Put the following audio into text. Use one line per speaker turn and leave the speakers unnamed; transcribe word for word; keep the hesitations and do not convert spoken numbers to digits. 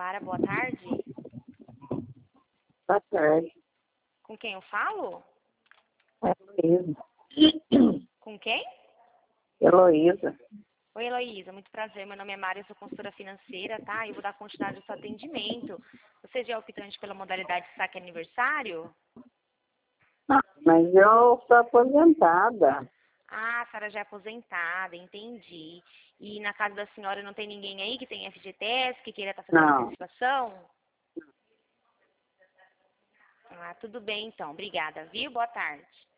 Sara, boa tarde.
Boa tarde.
Com quem eu falo?
Heloísa.
Com quem?
Heloísa.
Oi, Heloísa, muito prazer. Meu nome é Mária, eu sou consultora financeira, tá? Eu vou dar continuidade ao seu atendimento. Você já é optante pela modalidade saque aniversário?
Ah, mas eu sou aposentada.
Ah, a Sara já é aposentada, entendi. E na casa da senhora não tem ninguém aí que tem F G T S, que queira estar fazendo
Não.
antecipação? Ah, tudo bem então. Obrigada, viu? Boa tarde.